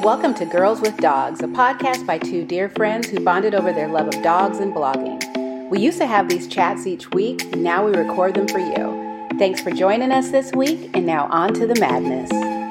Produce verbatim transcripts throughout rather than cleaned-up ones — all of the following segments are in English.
Welcome to Girls with Dogs, a podcast by two dear friends who bonded over their love of dogs and blogging. We used to have these chats each week, and now we record them for you. Thanks for joining us this week, and now on to the madness.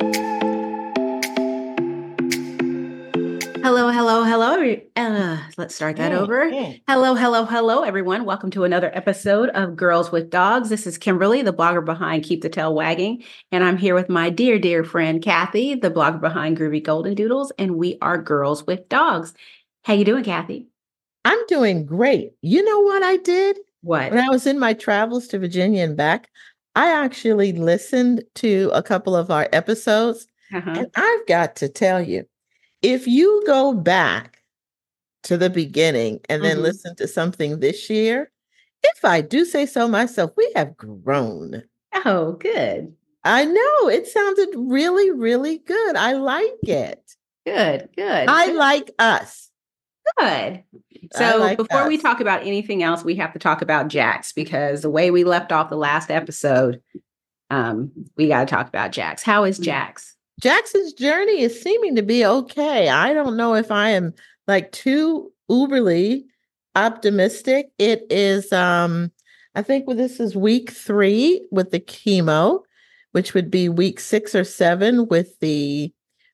Hello, hello, hello. Uh, let's start that over. Hello, hello, hello, everyone. Welcome to another episode of Girls with Dogs. This is Kimberly, the blogger behind Keep the Tail Wagging, and I'm here with my dear, dear friend, Kathy, the blogger behind Groovy Golden Doodles, and we are Girls with Dogs. How you doing, Kathy? I'm doing great. You know what I did? What? When I was in my travels to Virginia and back, I actually listened to a couple of our episodes, Uh-huh. and I've got to tell you, if you go back to the beginning and then Mhm. listen to something this year, if I do say so myself, we have grown. Oh, good. I know. It sounded really, really good. I like it. Good, good. I good. like us. Good. I So like before we us. talk about anything else, we have to talk about Jax, because the way we left off the last episode, um, we got to talk about Jax. How is Jax? Jackson's journey is seeming to be okay. I don't know if I am like too uberly optimistic. It is, um, I think well, this is week three with the chemo, which would be week six or seven with the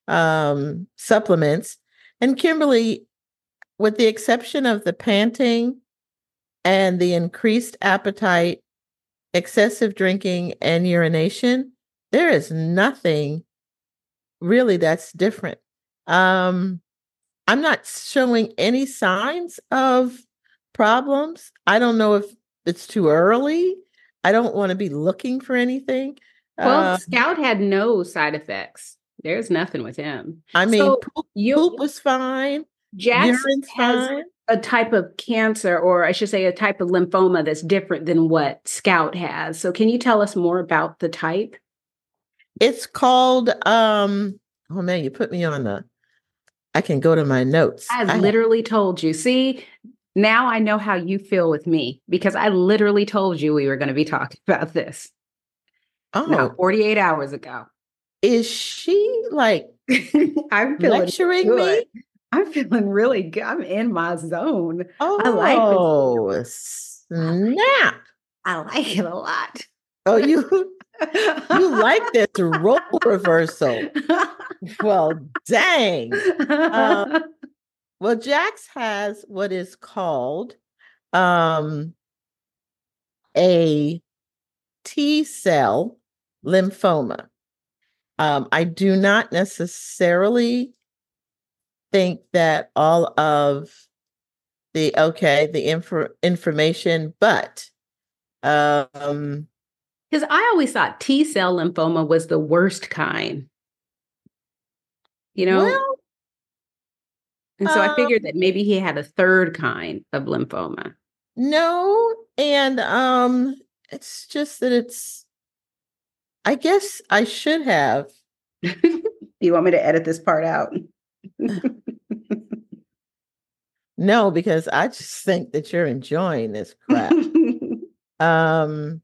um, supplements. And Kimberly, with the exception of the panting and the increased appetite, excessive drinking, and urination, there is nothing really that's different. Um, I'm not showing any signs of problems. I don't know if it's too early. I don't want to be looking for anything. Well, Uh, Scout had no side effects. There's nothing with him. I mean, So poop, you, poop was fine. Jax Urine's has fine. a type of cancer, or I should say a type of lymphoma that's different than what Scout has. So can you tell us more about the type? It's called, um, oh man, you put me on the, I can go to my notes. I I, literally told you. See, now I know how you feel with me, because I literally told you we were going to be talking about this oh, about forty-eight hours ago. is she like I'm feeling lecturing good. me? I'm feeling really good. I'm in my zone. Oh, I like this. snap. I like it a lot. Oh, you you like this role reversal. Well, dang. Uh, well, Jax has what is called um, a T cell lymphoma. Um, I do not necessarily think that all of the, okay, the info, information, but um, Because I always thought T cell lymphoma was the worst kind, you know? well, And so I um, figured that maybe he had a third kind of lymphoma. no, and um, it's just that it's, I guess I should have. Do you want me to edit this part out? No, because I just think that you're enjoying this crap. um,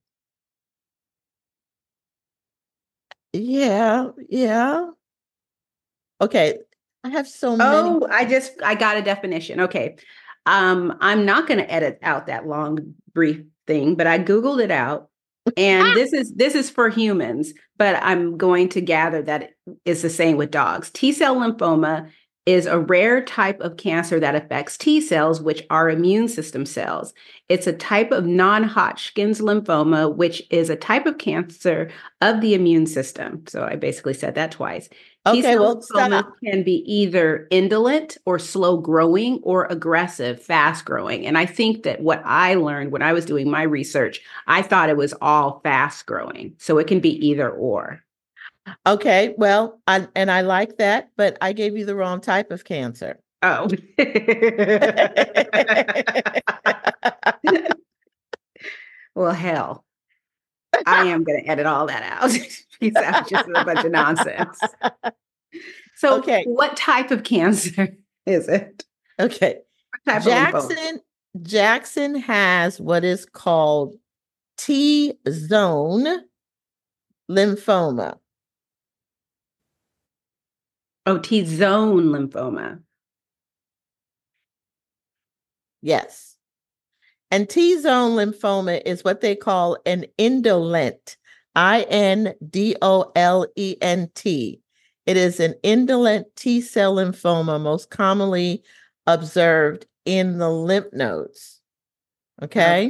yeah, yeah. Okay, I have so many. Oh, I just, I got a definition. Okay. Um, I'm not going to edit out that long, brief thing, but I Googled it out. And this is this is for humans, but I'm going to gather that it's the same with dogs. T-cell lymphoma is a rare type of cancer that affects T cells, which are immune system cells. It's a type of non-Hodgkin's lymphoma, which is a type of cancer of the immune system. So I basically said that twice. Okay, T-cell well, lymphoma stop. can be either indolent or slow growing or aggressive, fast growing. And I think that what I learned when I was doing my research, I thought it was all fast growing. So it can be either or. Okay, well, I, and I like that, but I gave you the wrong type of cancer. Oh. Well, hell, I am going to edit all that out, because that's just a bunch of nonsense. So, Okay. what type of cancer is it? Okay. What type of lymphoma? Jackson Jackson has what is called T-zone lymphoma. Oh, T-zone lymphoma. Yes. And T-zone lymphoma is what they call an indolent, I N D O L E N T. It is an indolent T cell lymphoma, most commonly observed in the lymph nodes. Okay. Okay.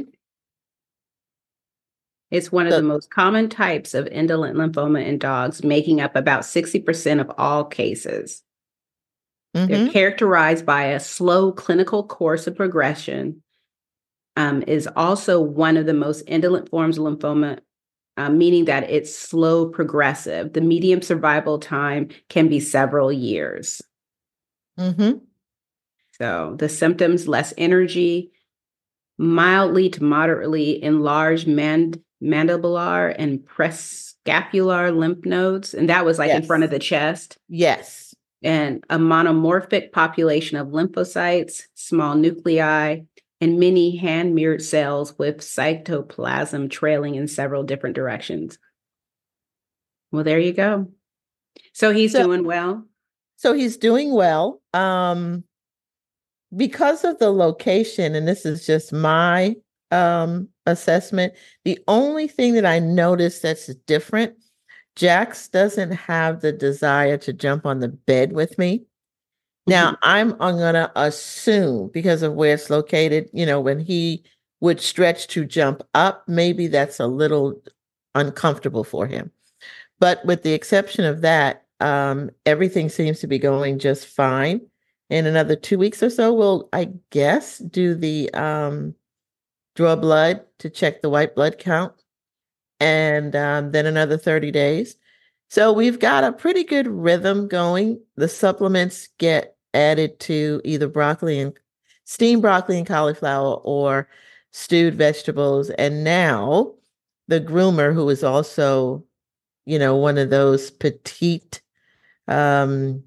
It's one of So, the most common types of indolent lymphoma in dogs, making up about sixty percent of all cases. They're mm-hmm. characterized by a slow clinical course of progression, um, is also one of the most indolent forms of lymphoma, uh, meaning that it's slow progressive. The median survival time can be several years. Mm-hmm. So the symptoms: less energy, mildly to moderately enlarged mand- mandibular and prescapular lymph nodes. And that was like Yes. in front of the chest. Yes. And a monomorphic population of lymphocytes, small nuclei, and many hand mirrored cells with cytoplasm trailing in several different directions. Well, there you go. So he's so, doing well. So he's doing well. Um, because of the location, and this is just my um, assessment, the only thing that I noticed that's different, Jax doesn't have the desire to jump on the bed with me. Now, Mhm. I'm, I'm going to assume because of where it's located, you know, when he would stretch to jump up, maybe that's a little uncomfortable for him. But with the exception of that, um, everything seems to be going just fine. In another two weeks or so, we'll, I guess, do the um, draw blood to check the white blood count, and um, then another thirty days. So we've got a pretty good rhythm going. The supplements get added to either broccoli and steamed broccoli and cauliflower or stewed vegetables. And now the groomer, who is also, you know, one of those petite, um,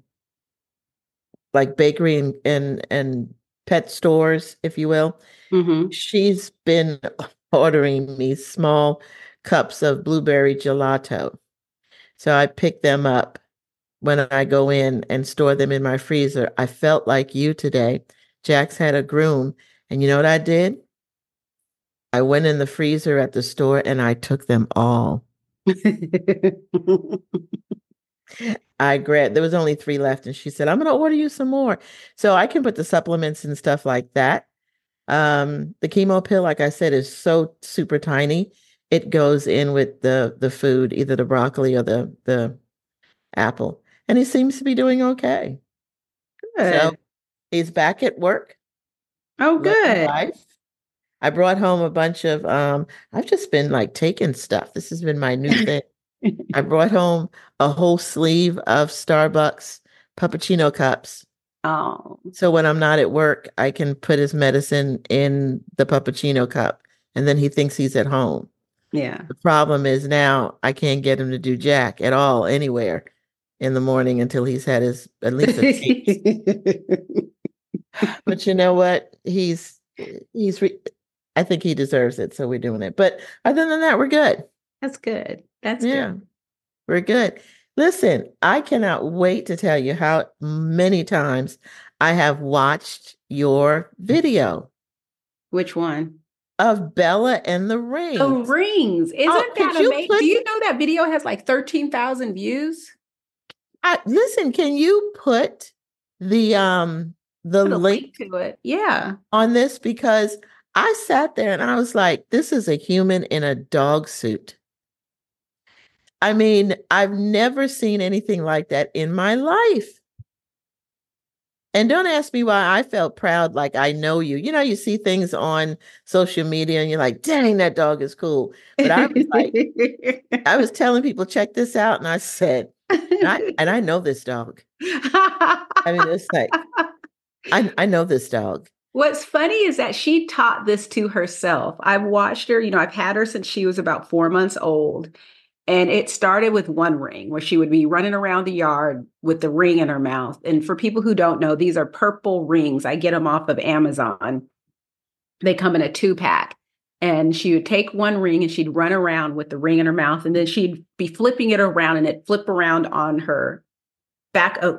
like bakery and, and, and pet stores, if you will, Mm-hmm. she's been ordering me small cups of blueberry gelato. So I pick them up when I go in and store them in my freezer. I felt like you today. Jax had a groom. And you know what I did? I went in the freezer at the store and I took them all. I grabbed, there was only three left. And she said, I'm going to order you some more. So I can put the supplements and stuff like that. Um, the chemo pill, like I said, is so super tiny. It goes in with the the food, either the broccoli or the the apple. And he seems to be doing okay. So Good. he's back at work, Oh, loving good. life. I brought home a bunch of um, I've just been like taking stuff. This has been my new thing. I brought home a whole sleeve of Starbucks puppuccino cups. Oh, So when I'm not at work, I can put his medicine in the puppuccino cup and then he thinks he's at home. yeah. The problem is now I can't get him to do jack at all anywhere in the morning until he's had his at least a taste. But you know what? He's he's re- I think he deserves it, so we're doing it. But other than that, we're good. That's good. That's Yeah, good. we're good. Listen, I cannot wait to tell you how many times I have watched your video Which one? of Bella and the The Rings. rings. Oh, Isn't could that you amazing? put Do you know that video has like thirteen thousand views? I, listen, can you put the um the Put a link link to it. Yeah. on this? Because I sat there and I was like, this is a human in a dog suit. I mean, I've never seen anything like that in my life. And don't ask me why I felt proud, like I know you. You know, you see things on social media and you're like, dang, that dog is cool. But I was like, I was telling people, check this out. And I said, and I, and I know this dog. I mean, it's like, I, I know this dog. What's funny is that she taught this to herself. I've watched her, you know, I've had her since she was about four months old. And it started with one ring where she would be running around the yard with the ring in her mouth. And for people who don't know, these are purple rings. I get them off of Amazon. They come in a two pack. And she would take one ring and she'd run around with the ring in her mouth. And then she'd be flipping it around and it'd flip around on her back of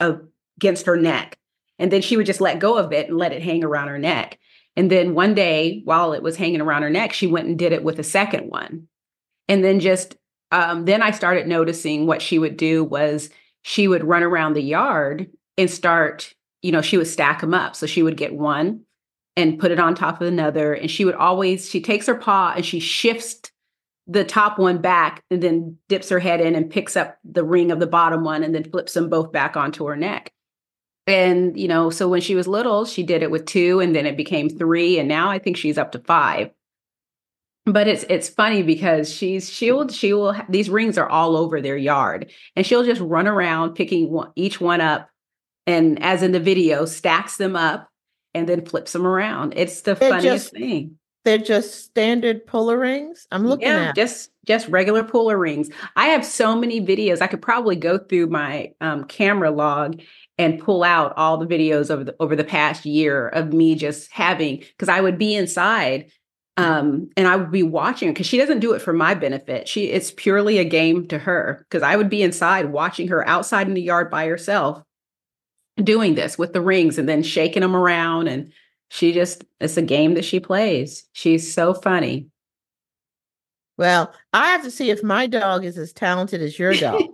against her neck. And then she would just let go of it and let it hang around her neck. And then one day, while it was hanging around her neck, she went and did it with a second one. And then just, um, then I started noticing what she would do was she would run around the yard and start, you know, she would stack them up. So she would get one and put it on top of another. And she would always, she takes her paw and she shifts the top one back and then dips her head in and picks up the ring of the bottom one and then flips them both back onto her neck. And, you know, so when she was little, she did it with two and then it became three. And now I think she's up to five. But it's it's funny because she's she'll she will these rings are all over their yard and she'll just run around picking one, each one up and as in the video stacks them up and then flips them around. It's the They're funniest just, thing. they're just standard puller rings. I'm looking Yeah, at just just regular puller rings. I have so many videos. I could probably go through my um, camera log and pull out all the videos over the over the past year of me just having because I would be inside. Um, and I would be watching because she doesn't do it for my benefit. She it's purely a game to her because I would be inside watching her outside in the yard by herself doing this with the rings and then shaking them around. And she just it's a game that she plays. She's so funny. Well, I have to see if my dog is as talented as your dog.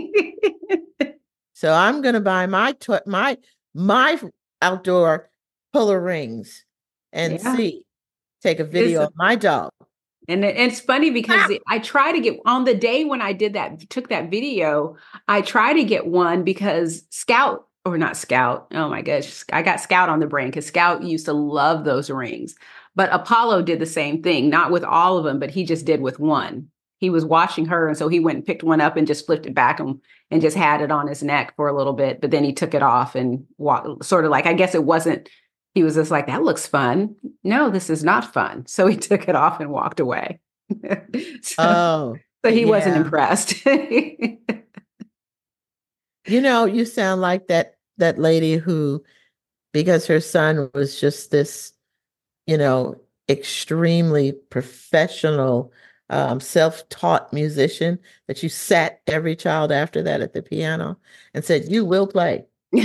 So I'm going to buy my to- my my outdoor puller rings and Yeah. see. Take a video It's, of my dog. and it, it's funny because Ah! it, I try to get on the day when I did that, took that video, I try to get one because Scout or not Scout. Oh my gosh. I got Scout on the brain because Scout used to love those rings. But Apollo did the same thing, not with all of them, but he just did with one. He was watching her. And so he went and picked one up and just flipped it back and, and just had it on his neck for a little bit. But then he took it off and walked, sort of like, I guess it wasn't, he was just like, that looks fun. No, this is not fun. So he took it off and walked away. so, Oh, so he yeah. wasn't impressed. You know, you sound like that that lady who, because her son was just this, you know, extremely professional, um, self-taught musician, that you sat every child after that at the piano and said, you will play.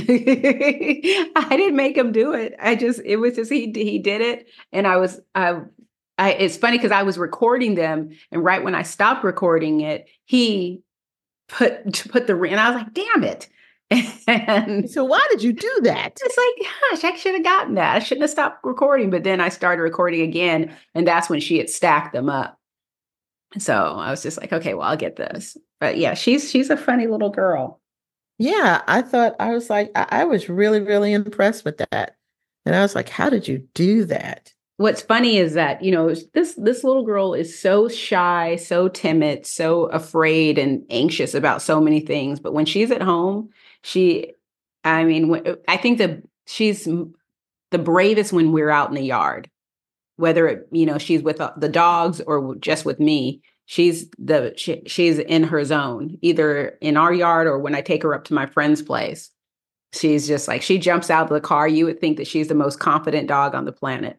I didn't make him do it. I just, it was just, he, he did it. And I was, I, I it's funny because I was recording them. And right when I stopped recording it, he put, put the ring, and I was like, damn it. And so why did you do that? It's like, gosh, I should have gotten that. I shouldn't have stopped recording. But then I started recording again. And that's when she had stacked them up. So I was just like, okay, well, I'll get this. But yeah, she's, she's a funny little girl. Yeah, I thought, I was like, I, I was really, really impressed with that. And I was like, how did you do that? What's funny is that, you know, this this little girl is so shy, so timid, so afraid and anxious about so many things. But when she's at home, she, I mean, when, I think that she's the bravest when we're out in the yard, whether it, you know, she's with the dogs or just with me. She's the she, she's in her zone, either in our yard or when I take her up to my friend's place. She's just like, she jumps out of the car. You would think that she's the most confident dog on the planet.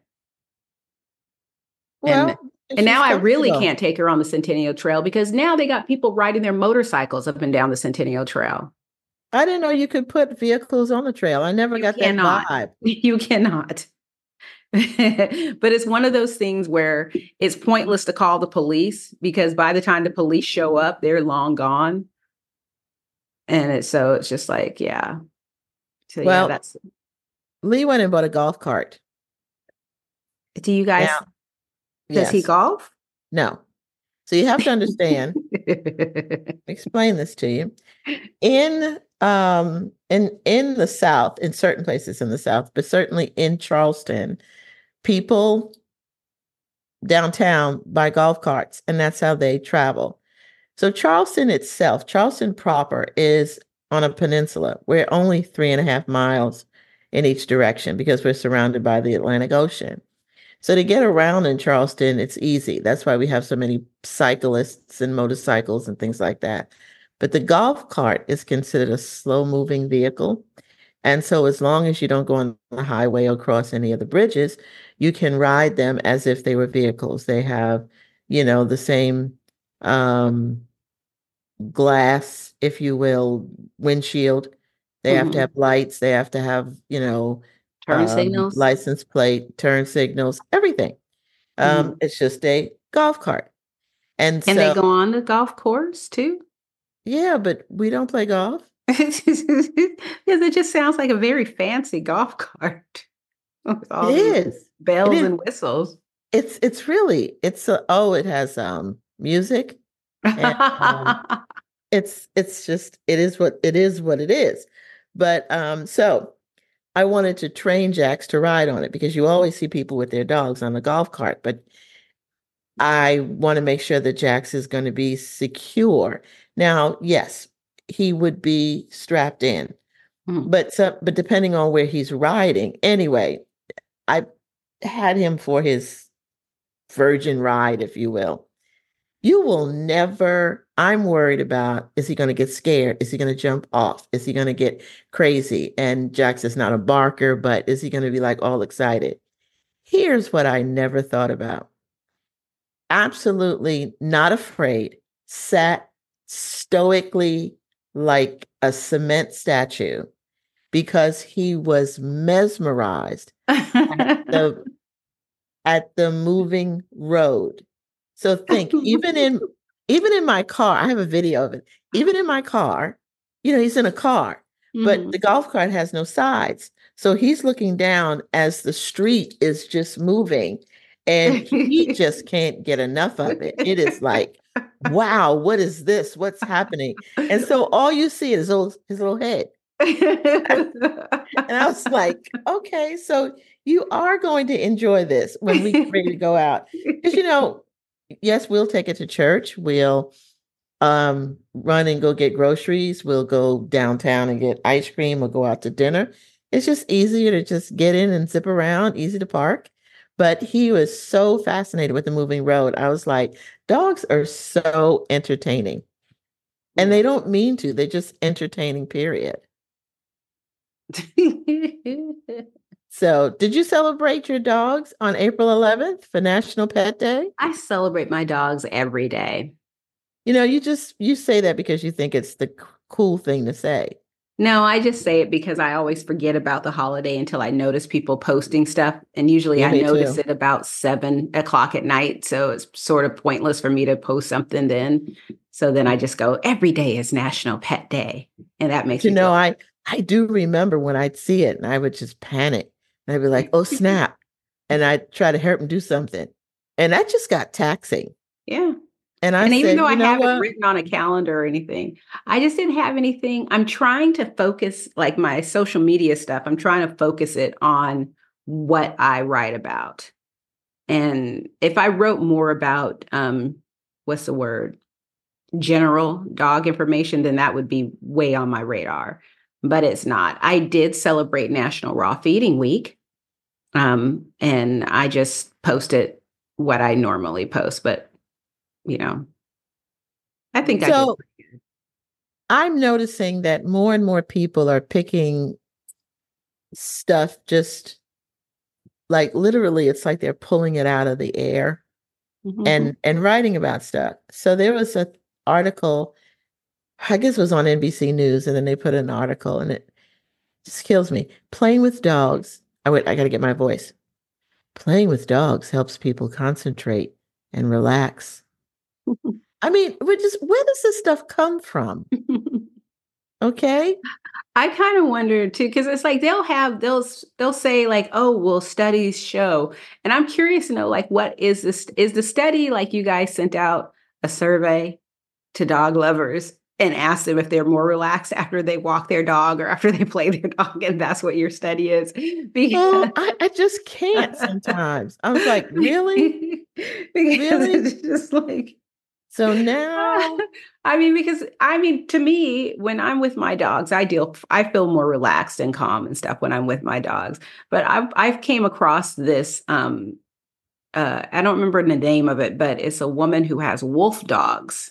Well, And and now I really can't take her on the Centennial Trail because now they got people riding their motorcycles up and down the Centennial Trail. I didn't know you could put vehicles on the trail. I never You got cannot. that vibe. You cannot. But it's one of those things where it's pointless to call the police because by the time the police show up, they're long gone. And it's so it's just like, yeah. So well, yeah, that's Lee went and bought a golf cart. Do you guys Now, does yes. he golf? No. So you have to understand, explain this to you. In um in in the South, in certain places in the South, but certainly in Charleston, people downtown buy golf carts, and that's how they travel. So Charleston itself, Charleston proper, is on a peninsula. We're only three and a half miles in each direction because we're surrounded by the Atlantic Ocean. So to get around in Charleston, it's easy. That's why we have so many cyclists and motorcycles and things like that. But the golf cart is considered a slow-moving vehicle. And so as long as you don't go on the highway or cross any of the bridges, you can ride them as if they were vehicles. They have, you know, the same um, glass, if you will, windshield They have to Mhm. have lights. They have to have, you know, Turn um, signals. license plate, turn signals, everything. Um, Mhm. it's just a golf cart. And Can they so, go on the golf course too? yeah, but we don't play golf. Because it just sounds like a very fancy golf cart with It all these is. It bells is. and whistles. It's it's really it's a, oh, it has um music and um it's it's just it is what it is what it is. But um so I wanted to train Jax to ride on it because you always see people with their dogs on the golf cart, but I want to make sure that Jax is going to be secure. Now, yes, he would be strapped in, Mhm. but so, but depending on where he's riding, anyway, I had him for his virgin ride, if you will. You will never, I'm worried about, is he going to get scared? Is he going to jump off? Is he going to get crazy? And Jax is not a barker, but is he going to be like all excited? Here's what I never thought about. Absolutely not afraid, sat stoically like a cement statue because he was mesmerized at the at the moving road. So think, even in even in my car, I have a video of it. Even in my car, you know, he's in a car, but the Mhm. golf cart has no sides. So he's looking down as the street is just moving and he just can't get enough of it. It is like, wow, what is this? What's happening? And so all you see is his little, his little head. And I was like, okay, so you are going to enjoy this when we get ready to go out. Because, you know, yes, we'll take it to church. We'll um, run and go get groceries. We'll go downtown and get ice cream. We'll go out to dinner. It's just easier to just get in and zip around, easy to park. But he was so fascinated with the moving road. I was like, dogs are so entertaining. And Yeah. they don't mean to, they're just entertaining, period. So, did you celebrate your dogs on April eleventh for National Pet Day? I celebrate my dogs every day. You know, you just you say that because you think it's the c- cool thing to say. No, I just say it because I always forget about the holiday until I notice people posting stuff. And usually Yeah, I me notice too. it about seven o'clock at night. So it's sort of pointless for me to post something then. So then I just go, every day is National Pet Day. And that But makes you me feel know, I I do remember when I'd see it and I would just panic. And I'd be like, "Oh, snap." And I'd try to help him do something. And that just got taxing. yeah. And I And even said, though I "You know haven't what? written on a calendar or anything, I just didn't have anything. I'm trying to focus like my social media stuff. I'm trying to focus it on what I write about. And if I wrote more about um what's the word? General dog information, then that would be way on my radar. But it's not. I did celebrate National Raw Feeding Week. Um, and I just posted what I normally post, but you know, I think I did. So I'm noticing that more and more people are picking stuff just like literally it's like they're pulling it out of the air Mhm. and and writing about stuff. So there was an article, I guess it was on N B C News, and then they put an article, and it just kills me. Playing with dogs. I wait, I got to get my voice. Playing with dogs helps people concentrate and relax. I mean, we just where does this stuff come from? Okay. I kind of wonder too, because it's like they'll have they'll s- they'll say like, oh, well, studies show, and I'm curious to know like what is this? Is the study like you guys sent out a survey to dog lovers and asked them if they're more relaxed after they walk their dog or after they play their dog, and that's what your study is? Oh, Because I, I just can't sometimes. I was like, really? because Really? it's just like So now, I mean, because I mean, to me, when I'm with my dogs, I deal, I feel more relaxed and calm and stuff when I'm with my dogs. But I've I've came across this. Um, uh, I don't remember the name of it, but it's a woman who has wolf dogs,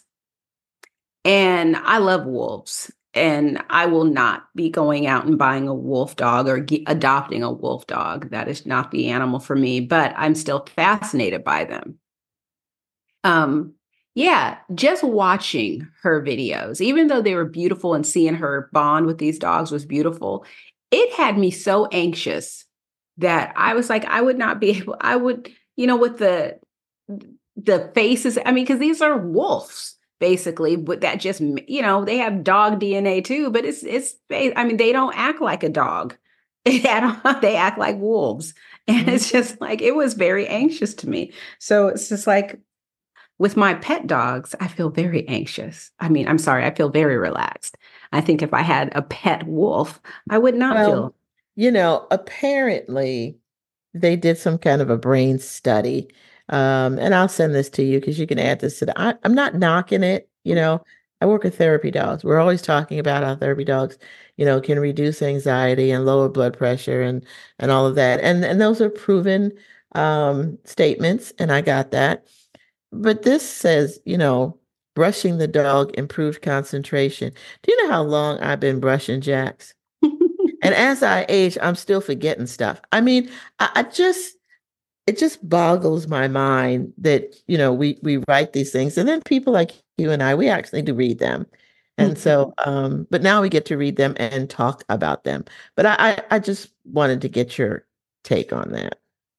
and I love wolves. And I will not be going out and buying a wolf dog or ge- adopting a wolf dog. That is not the animal for me. But I'm still fascinated by them. Um, Yeah, just watching her videos, even though they were beautiful and seeing her bond with these dogs was beautiful, it had me so anxious that I was like, I would not be able, I would, you know, with the the faces, I mean, because these are wolves basically, but that just, you know, they have dog D N A too, but it's it's I mean, they don't act like a dog. They act like wolves. And Mhm. it's just like it was very anxious to me. So it's just like with my pet dogs, I feel very anxious. I mean, I'm sorry, I feel very relaxed. I think if I had a pet wolf, I would not Well, feel. you know, apparently they did some kind of a brain study. Um, and I'll send this to you because you can add this to the, I, I'm not knocking it. You know, I work with therapy dogs. We're always talking about how therapy dogs, you know, can reduce anxiety and lower blood pressure and and all of that. And and those are proven um statements, and I got that. But this says, you know, brushing the dog improved concentration. Do you know how long I've been brushing Jax? And as I age, I'm still forgetting stuff. I mean, I, I just it just boggles my mind that, you know, we we write these things and then people like you and I, we actually do read them. And so, um, but now we get to read them and talk about them. But I, I, I just wanted to get your take on that.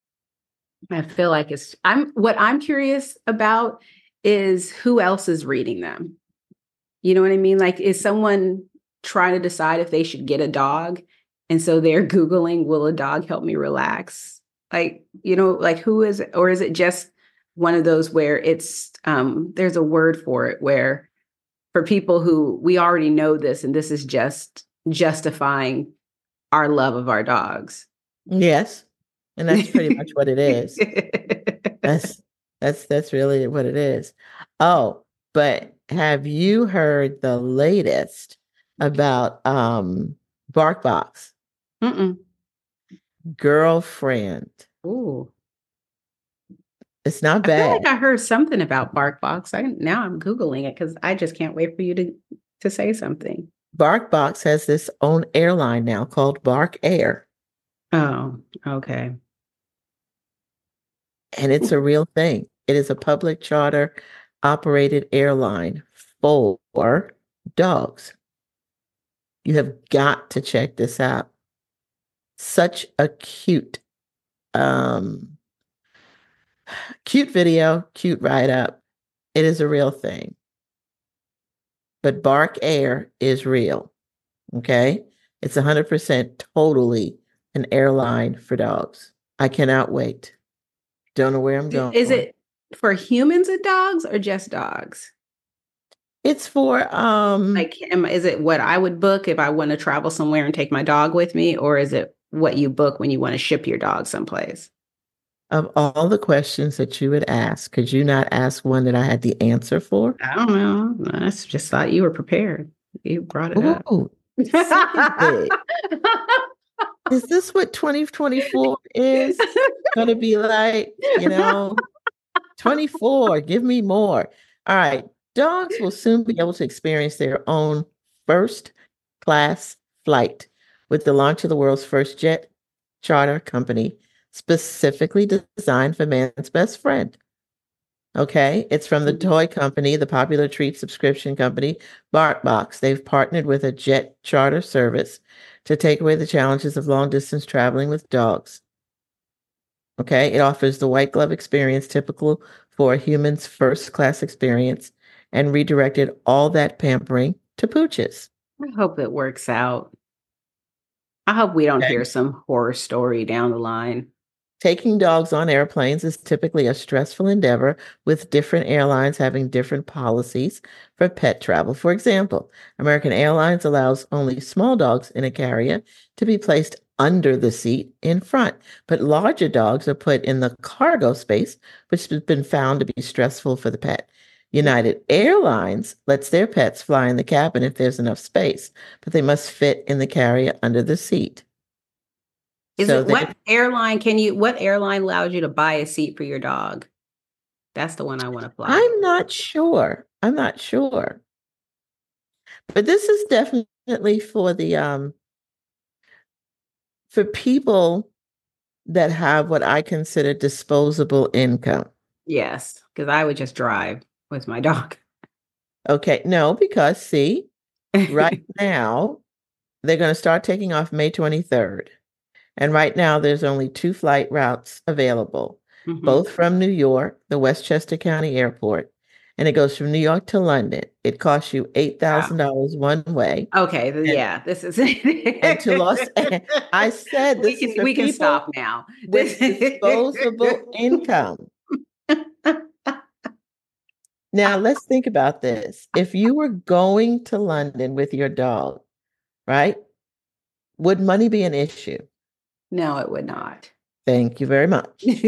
I feel like it's I'm what I'm curious about is who else is reading them. You know what I mean? Like, is someone trying to decide if they should get a dog? And so they're Googling, will a dog help me relax? Like, you know, like who is it? Or is it just one of those where it's, um, there's a word for it where for people who we already know this, and this is just justifying our love of our dogs. Yes. And that's pretty much what it is. That's that's that's really what it is. Oh, but have you heard the latest about um BarkBox? Mm-mm. Girlfriend. Ooh. It's not I feel bad. like I heard something about BarkBox. I now I'm Googling it because I just can't wait for you to to say something. BarkBox has this own airline now called Bark Air, Oh, okay. and it's a real thing. It is a public charter operated airline for dogs. You have got to check this out. Such a cute, um, cute video, cute write up. It is a real thing. But Bark Air is real. Okay. It's one hundred percent totally an airline for dogs. I cannot wait. Don't know where I'm Is going. it for humans and dogs or just dogs? It's for um Like, am, is it what I would book if I want to travel somewhere and take my dog with me, or is it what you book when you want to ship your dog someplace? of all the questions that you would ask, could you not ask one that I had the answer for? I don't know. I just thought you were prepared. You brought it up. Ooh, secondly, is this what twenty twenty-four is going to be like? You know, twenty-four, give me more. All right. Dogs will soon be able to experience their own first class flight with the launch of the world's first jet charter company specifically designed for man's best friend. Okay. It's from the toy company, the popular treat subscription company, BarkBox. They've partnered with a jet charter service to take away the challenges of long distance traveling with dogs. Okay. It offers the white glove experience typical for a human's first class experience and redirected all that pampering to pooches. I hope it works out. I hope we don't Okay. hear some horror story down the line. Taking dogs on airplanes is typically a stressful endeavor, with different airlines having different policies for pet travel. For example, American Airlines allows only small dogs in a carrier to be placed under the seat in front, but larger dogs are put in the cargo space, which has been found to be stressful for the pet. United Airlines lets their pets fly in the cabin if there's enough space, but they must fit in the carrier under the seat. Is So it they what airline can you what airline allows you to buy a seat for your dog? That's the one I want to fly. I'm not sure. I'm not sure. But this is definitely for the um for people that have what I consider disposable income. Yes, because I would just drive. with my dog. Okay, no, because see, right now they're going to start taking off May twenty-third. And right now there's only two flight routes available, Hmm. both from New York, the Westchester County Airport, and it goes from New York to London. It costs you Wow. eight thousand dollars one way. Okay, then And yeah, this is and to Los I said we this is can for we can people stop now. This with disposable income. Now, let's think about this. If you were going to London with your dog, right? Would money be an issue? No, it would not. Thank you very much.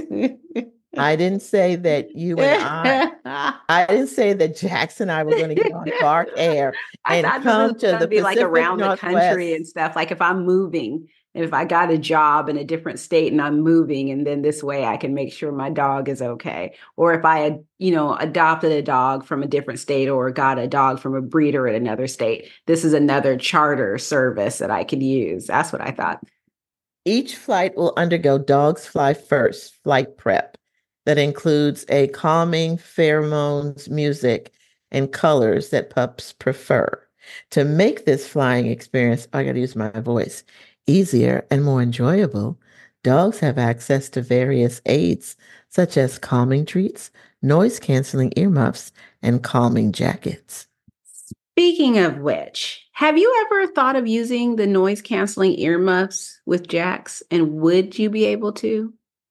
I didn't say that you and I, I I didn't say that Jackson and I were going to get on Bark Air and thought this was come to going to the be like Pacific around the Northwest. country and stuff. Like if I'm moving, if I got a job in a different state and I'm moving, and then this way I can make sure my dog is okay. Or if I had, you know, adopted a dog from a different state or got a dog from a breeder in another state, this is another charter service that I could use. That's what I thought. Each flight will undergo Dogs Fly First flight prep that includes a calming pheromones, music, and colors that pups prefer. To make this flying experience, I got to use my voice, easier and more enjoyable, dogs have access to various aids such as calming treats, noise canceling earmuffs, and calming jackets. Speaking of which, have you ever thought of using the noise canceling earmuffs with Jax? And would you be able to?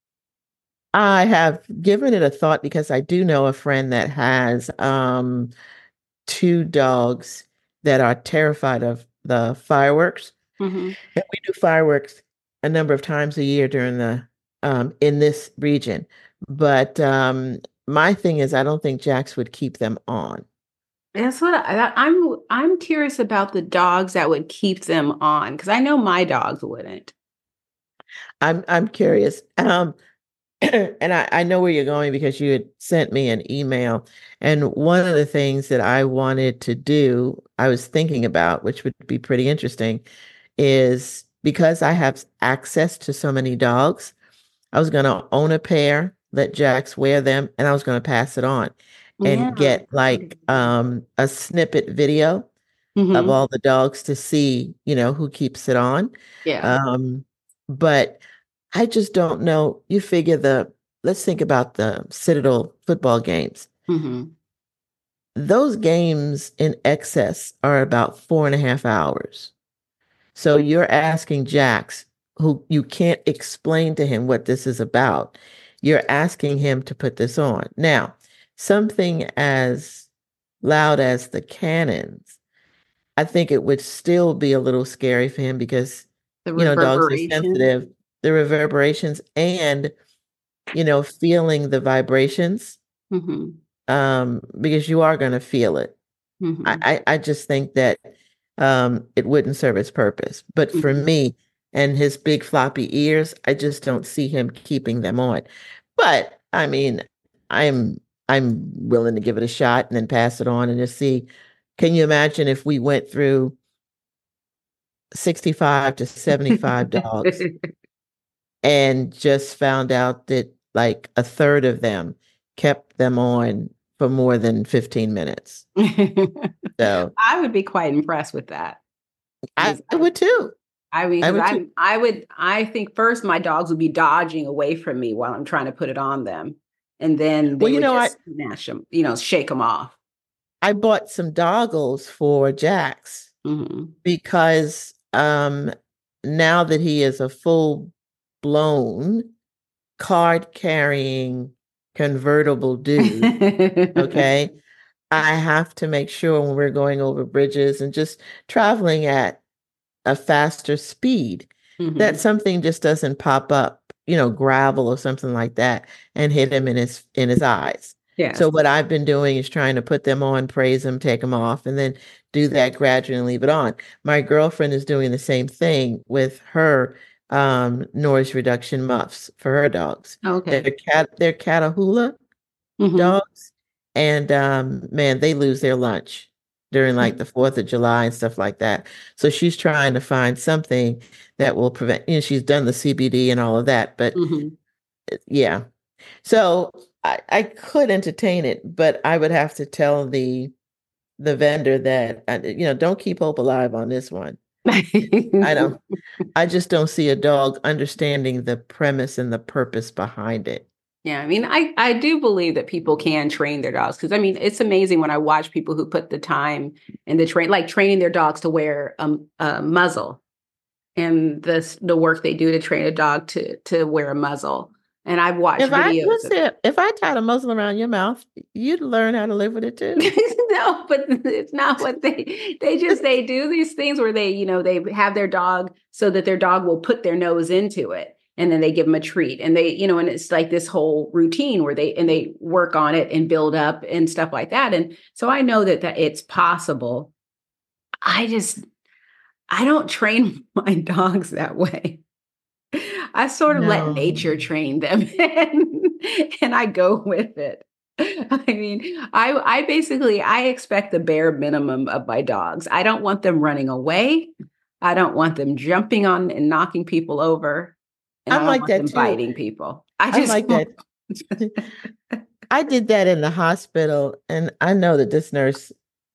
I have given it a thought because I do know a friend that has um, two dogs that are terrified of the fireworks. Mm-hmm. And we do fireworks a number of times a year during the um, in this region. But um, my thing is, I don't think Jax would keep them on. That's what I, I'm. I'm curious about the dogs that would keep them on because I know my dogs wouldn't. I'm I'm curious. Um, and I, I know where you're going because you had sent me an email. And one of the things that I wanted to do, I was thinking about, which would be pretty interesting, is because I have access to so many dogs, I was going to own a pair, let Jax wear them, and I was going to pass it on Yeah. and get like um, a snippet video of Mm-hmm. all the dogs to see, you know, who keeps it on. Yeah. Um, but I just don't know. You figure the, let's think about the Citadel football games. Mm-hmm. Those games in excess are about four and a half hours. So you're asking Jax, who you can't explain to him what this is about, you're asking him to put this on. Now, something as loud as the cannons, I think it would still be a little scary for him because, The you know, dogs are reverberation. sensitive, the reverberations and, you know, feeling the vibrations, Mm-hmm. um, because you are going to feel it. I, Mm-hmm. I, I just think that um, it wouldn't serve its purpose. But for Mm-hmm. me and his big floppy ears, I just don't see him keeping them on. But I mean, I'm I'm willing to give it a shot and then pass it on and just see. Can you imagine if we went through sixty-five to seventy-five dogs and just found out that like a third of them kept them on for more than fifteen minutes? So I would be quite impressed with that I because I, would too. I mean, I because would too. I'm, I would, I think first my dogs would be dodging away from me while I'm trying to put it on them, and then Well, they you would know, I just snatch them, you know, shake them off. I bought some doggles for Jax Mm-hmm. because um now that he is a full blown card carrying convertible dude, okay, I have to make sure when we're going over bridges and just traveling at a faster speed that Mm-hmm. something just doesn't pop up, you know, gravel or something like that and hit him in his in his eyes. So Yes. what I've been doing is trying to put them on, praise them, take them off, and then do that gradually and leave it on. My girlfriend is doing the same thing with her um, noise reduction muffs for her dogs. They're Okay. cat they're Catahoula Mm-hmm. dogs. And um, man, they lose their lunch during like the fourth of July and stuff like that. So she's trying to find something that will prevent, you know, she's done the C B D and all of that. But Mm-hmm. yeah. So I, I could entertain it, but I would have to tell the the vendor that uh, you know, don't keep hope alive on this one. I don't I just don't see a dog understanding the premise and the purpose behind it. Yeah, I mean, I I do believe that people can train their dogs because I mean, it's amazing when I watch people who put the time and the train, like training their dogs to wear a, a muzzle, and the the work they do to train a dog to to wear a muzzle. And I've watched If I videos of listen, if I tied a muzzle around your mouth, you'd learn how to live with it too. no, but it's not what they they just they do these things where they, you know, they have their dog so that their dog will put their nose into it and then they give them a treat and they, you know, and it's like this whole routine where they and they work on it and build up and stuff like that. And so I know that that it's possible. I just I don't train my dogs that way. I sort of let No. nature train them and, and I go with it. I mean, I I basically I expect the bare minimum of my dogs. I don't want them running away. I don't want them jumping on and knocking people over. And I I'm don't like want them that too. biting people. I I'm just like that. I did that in the hospital, and I know that this nurse,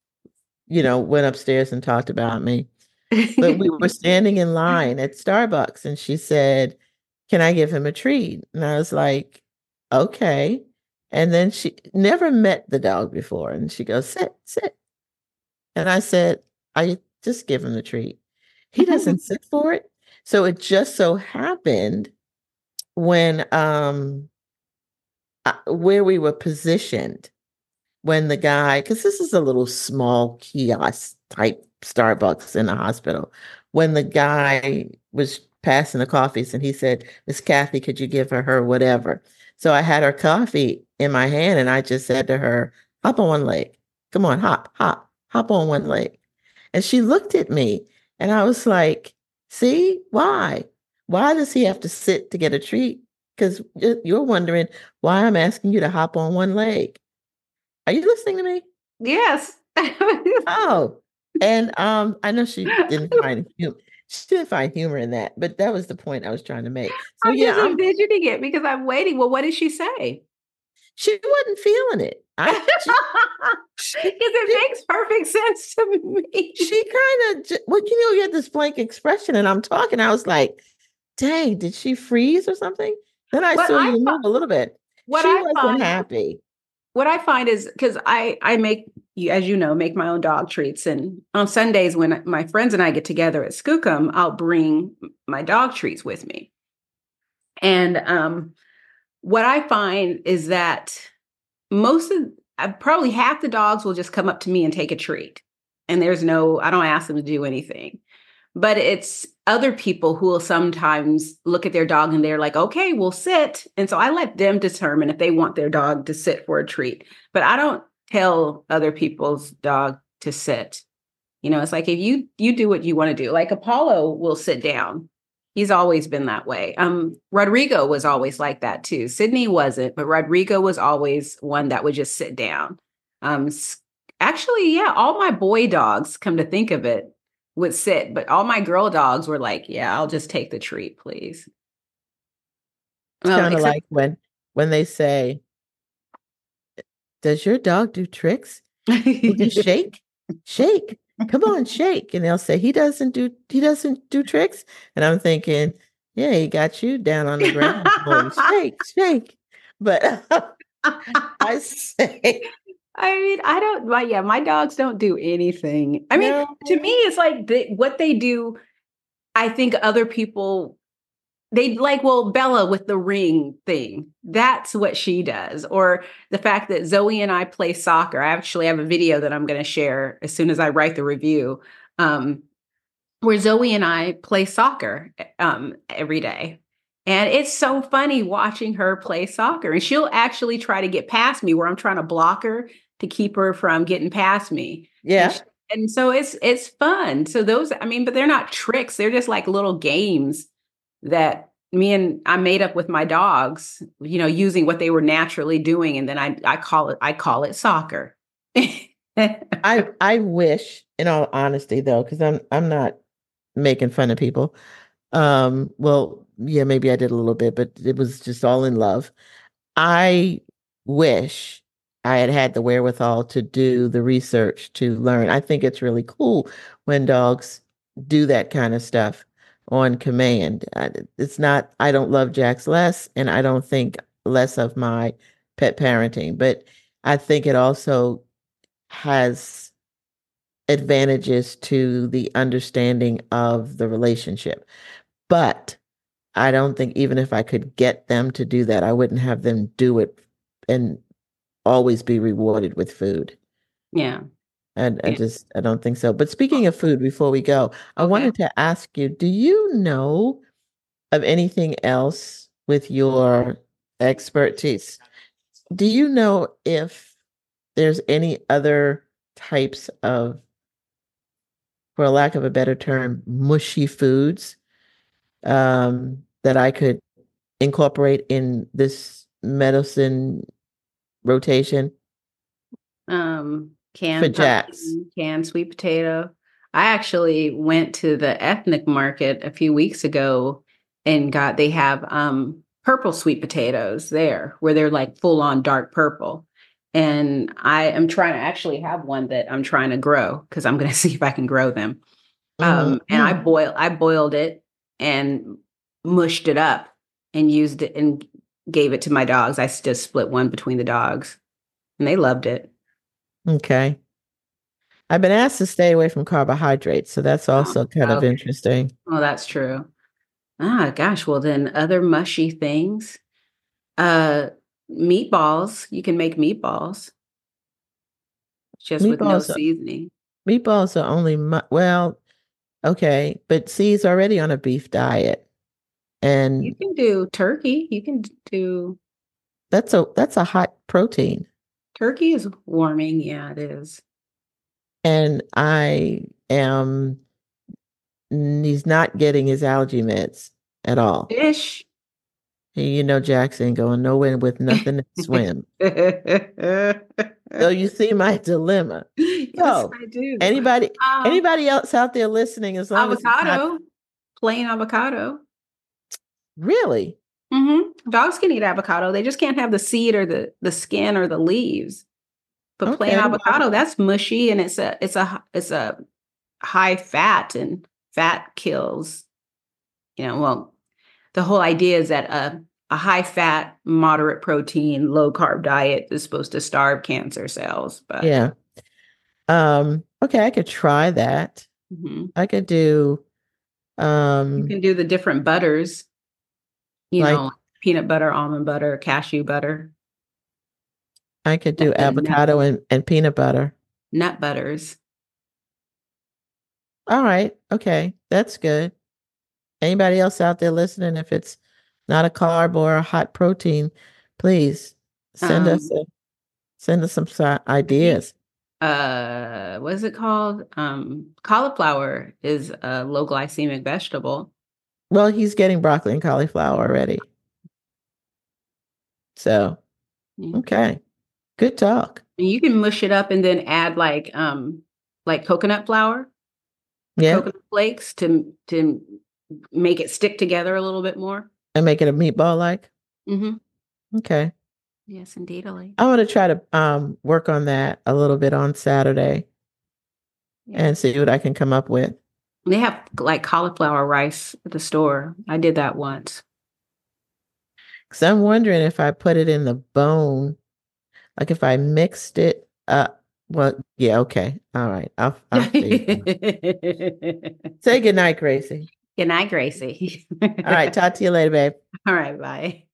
you know, went upstairs and talked about me. But we were standing in line at Starbucks, and she said, "Can I give him a treat?" And I was like, "Okay." And then she never met the dog before, and she goes, "Sit, sit." And I said, "I just give him the treat." He doesn't sit for it. So it just so happened when um uh, where we were positioned when the guy, because this is a little small kiosk type Starbucks in the hospital, when the guy was passing the coffees and he said, "Miss Kathy, could you give her her whatever?" So I had her coffee in my hand and I just said to her, "Hop on one leg. Come on, hop, hop, hop on one leg." And she looked at me and I was like, "See, why? Why does he have to sit to get a treat? Because you're wondering why I'm asking you to hop on one leg. Are you listening to me?" Yes. Oh, and um, I know she didn't find humor. She didn't find humor in that, but that was the point I was trying to make. So I'm yeah, just I'm. envisioning it because I'm waiting. Well, what did she say? She wasn't feeling it. I. She, Because it makes perfect sense to me. she kind of. Well, you know, you had this blank expression, and I'm talking. I was like, "Dang, did she freeze or something?" Then I What saw I you move a little bit. what She I wasn't find happy. what I find is because I I make you as you know make my own dog treats and on Sundays when my friends and I get together at Skookum I'll bring my dog treats with me and um what I find is that most of uh, probably half the dogs will just come up to me and take a treat and there's no I don't ask them to do anything. But it's other people who will sometimes look at their dog and they're like, okay, we'll sit. And so I let them determine if they want their dog to sit for a treat. But I don't tell other people's dog to sit. You know, it's like if you you do what you want to do. Like Apollo will sit down. He's always been that way. Um, Rodrigo was always like that too. Sydney wasn't, but Rodrigo was always one that would just sit down. Um, actually, yeah, all my boy dogs, come to think of it, would sit, but all my girl dogs were like, "Yeah, I'll just take the treat, please." It's Um, kind of except like when when they say, "Does your dog do tricks? Will you shake? Shake. Come on, shake." And they'll say, "He doesn't do he doesn't do tricks." And I'm thinking, "Yeah, he got you down on the ground going, shake, shake." But I say, I mean, I don't. Well, yeah, my dogs don't do anything. I mean, no, to me, it's like they, what they do. I think other people they like. Well, Bella with the ring thing. That's what she does, or the fact that Zoe and I play soccer. I actually have a video that I'm going to share as soon as I write the review. Um, where Zoe and I play soccer um, every day. And it's so funny watching her play soccer. And she'll actually try to get past me where I'm trying to block her to keep her from getting past me. And, yeah. she, and so it's it's fun. So those, I mean, but they're not tricks. They're just like little games that me and I made up with my dogs, you know, using what they were naturally doing. And then I I call it I call it soccer. I I wish, in all honesty though, because I'm I'm not making fun of people. Um, well, yeah, maybe I did a little bit, but it was just all in love. I wish I had had the wherewithal to do the research to learn. I think it's really cool when dogs do that kind of stuff on command. I- It's not, I don't love Jax less, and I don't think less of my pet parenting, but I think it also has advantages to the understanding of the relationship. But I don't think even if I could get them to do that, I wouldn't have them do it and always be rewarded with food. Yeah. And I Yeah. just, I don't think so. But speaking of food, before we go, I Okay. wanted to ask you, do you know of anything else with your expertise? Do you know if there's any other types of, for lack of a better term, mushy foods um, that I could incorporate in this medicine rotation Um, for canned Jax? pumpkin, canned sweet potato. I actually went to the ethnic market a few weeks ago and got they have um purple sweet potatoes there where they're like full on dark purple. And I am trying to actually have one that I'm trying to grow because I'm going to see if I can grow them. Um, and I Mhm. boil I boiled it and mushed it up and used it and gave it to my dogs. I just split one between the dogs and they loved it. Okay. I've been asked to stay away from carbohydrates, so that's Oh, also kind of okay. interesting. Oh, that's true. Ah, gosh. Well, then other mushy things. Uh, meatballs. You can make meatballs just with no Meatballs, are- seasoning. meatballs are only mu well, okay, but see, he's already on a beef diet, You and can do turkey. You can do that's a that's a hot protein, turkey is warming. Yeah, it is. and I am he's not getting his allergy meds at all. Fish. He, you know, Jackson going nowhere with nothing to swim. So you see my dilemma. Yes, So I do. anybody Um, anybody else out there listening, as long as it's not avocado, plain avocado. really Hmm. Dogs can eat avocado. They just can't have the seed or the the skin or the leaves. But plain okay, well, avocado, that's mushy and it's a it's a it's a high fat and fat kills. You know, well, the whole idea is that a a high fat, moderate protein, low carb diet is supposed to starve cancer cells. But yeah. Um, okay, I could try that. mhm. I could do You um can do the different butters. You like know, peanut butter, almond butter, cashew butter, I could nut, do the nut avocado and, and peanut butter. nut butters. All right, okay, that's good. Anybody else out there listening, if it's not a carb or a hot protein, please send us Um, a, send us some si- I think ideas. uh what is it called? Um, cauliflower is a low glycemic vegetable. Well, he's getting broccoli and cauliflower already. So, Okay. okay. Good talk. And you can mush it up and then add like um like coconut flour, Yeah. coconut flakes to to make it stick together a little bit more. And make it a meatball like. Hmm. Okay. Yes, indeedly. I want to try to um work on that a little bit on Saturday Yeah. and see what I can come up with. They have like cauliflower rice at the store. I did that once. Because I'm wondering if I put it in the bone, like if I mixed it up. Well, yeah, okay. All right. I'll I'll figure it out. Good Say good night, Gracie. night, Gracie. All right, talk to you later, babe. All right, bye.